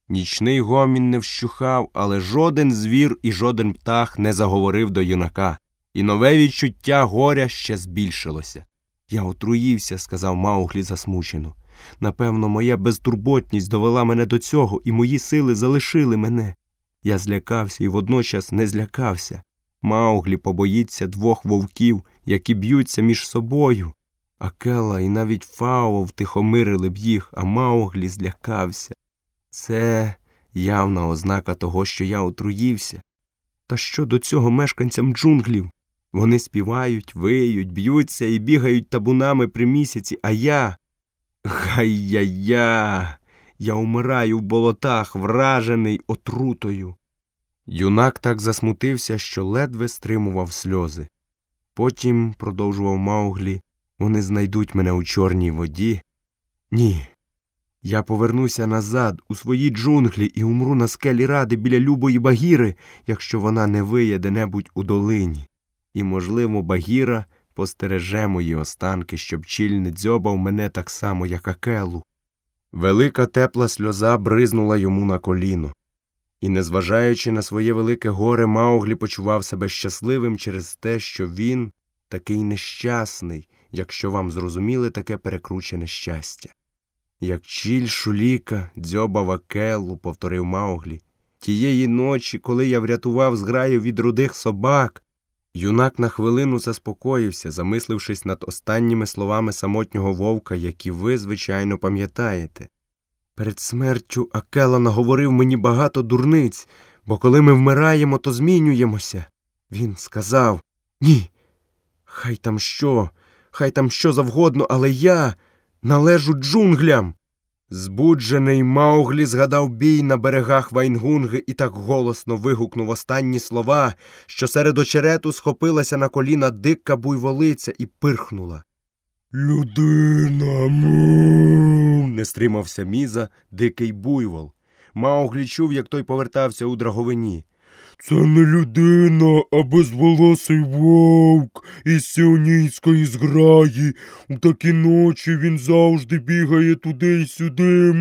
Нічний гомін не вщухав, але жоден звір і жоден птах не заговорив до юнака, і нове відчуття горя ще збільшилося. «Я отруївся», – сказав Мауглі засмучено. «Напевно, моя безтурботність довела мене до цього, і мої сили залишили мене». Я злякався і водночас не злякався. Мауглі побоїться двох вовків, які б'ються між собою. Акела і навіть Фао втихомирили б їх, а Мауглі злякався. Це явна ознака того, що я отруївся. Та що до цього мешканцям джунглів? Вони співають, виють, б'ються і бігають табунами при місяці, а я... Гай-я-я! Я умираю в болотах, вражений отрутою. Юнак так засмутився, що ледве стримував сльози. Потім, продовжував Мауглі, вони знайдуть мене у чорній воді. Ні. Я повернуся назад, у свої джунглі, і умру на скелі Ради біля любої Багіри, якщо вона не виє де-небудь у долині. І, можливо, Багіра постереже мої останки, щоб Чіль не дзьобав мене так само, як Акелу. Велика тепла сльоза бризнула йому на коліно. І, незважаючи на своє велике горе, Мауглі почував себе щасливим через те, що він такий нещасний, якщо вам зрозуміли таке перекручене щастя. Як Чіль Шуліка дзьобав Акелу, повторив Мауглі, тієї ночі, коли я врятував зграю від рудих собак. Юнак на хвилину заспокоївся, замислившись над останніми словами самотнього вовка, які ви, звичайно, пам'ятаєте. Перед смертю Акела наговорив мені багато дурниць, бо коли ми вмираємо, то змінюємося. Він сказав: «Ні, хай там що завгодно, але я належу джунглям». Збуджений Мауглі згадав бій на берегах Вайнгунги і так голосно вигукнув останні слова, що серед очерету схопилася на коліна дика буйволиця і пирхнула. «Людина, му!» – не стримався Міза, дикий буйвол. Мауглі чув, як той повертався у драговині. «Це не людина, а безволосий вовк із сіонійської зграї. У такі ночі він завжди бігає туди й сюди.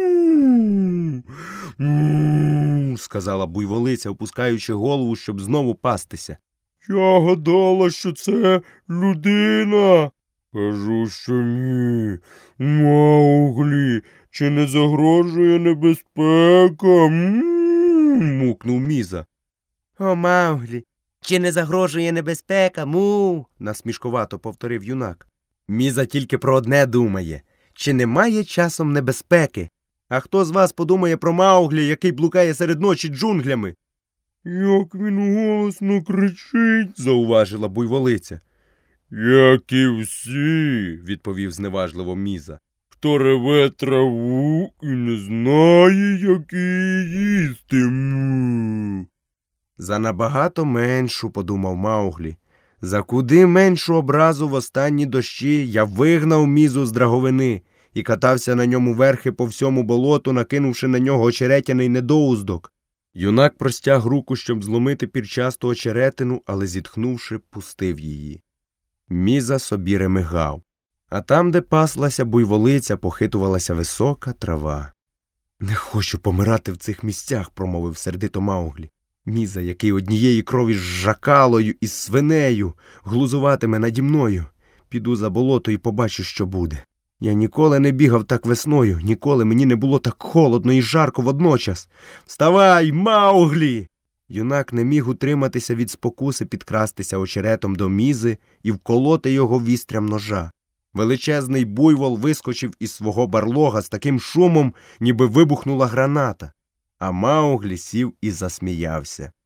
Му!» «Му!» – сказала буйволиця, опускаючи голову, щоб знову пастися. «Я гадала, що це людина». «Кажу, що ні. Мауглі, чи не загрожує небезпека?» мукнув Міза. «О, Мауглі, чи не загрожує небезпека, му?» насмішкувато повторив юнак. Міза тільки про одне думає. Чи немає часом небезпеки? А хто з вас подумає про Мауглі, який блукає серед ночі джунглями? «Як він голосно кричить», зауважила буйволиця. «Як і всі», відповів зневажливо Міза, «хто реве траву і не знає, як її їсти». Му. «За набагато меншу», подумав Мауглі, «за куди меншу образу в останні дощі я вигнав Мізу з драговини і катався на ньому верхи по всьому болоту, накинувши на нього очеретяний недоуздок». Юнак простяг руку, щоб зломити пірчасту очеретину, але, зітхнувши, пустив її. Міза собі ремигав. А там, де паслася буйволиця, похитувалася висока трава. «Не хочу помирати в цих місцях», промовив сердито Мауглі. «Міза, який однієї крові з жакалою і свинею, глузуватиме наді мною. Піду за болото і побачу, що буде. Я ніколи не бігав так весною, ніколи мені не було так холодно і жарко водночас. Вставай, Мауглі!» Юнак не міг утриматися від спокуси підкрастися очеретом до Мізи і вколоти його вістрям ножа. Величезний буйвол вискочив із свого барлога з таким шумом, ніби вибухнула граната. А Мауглі сів і засміявся.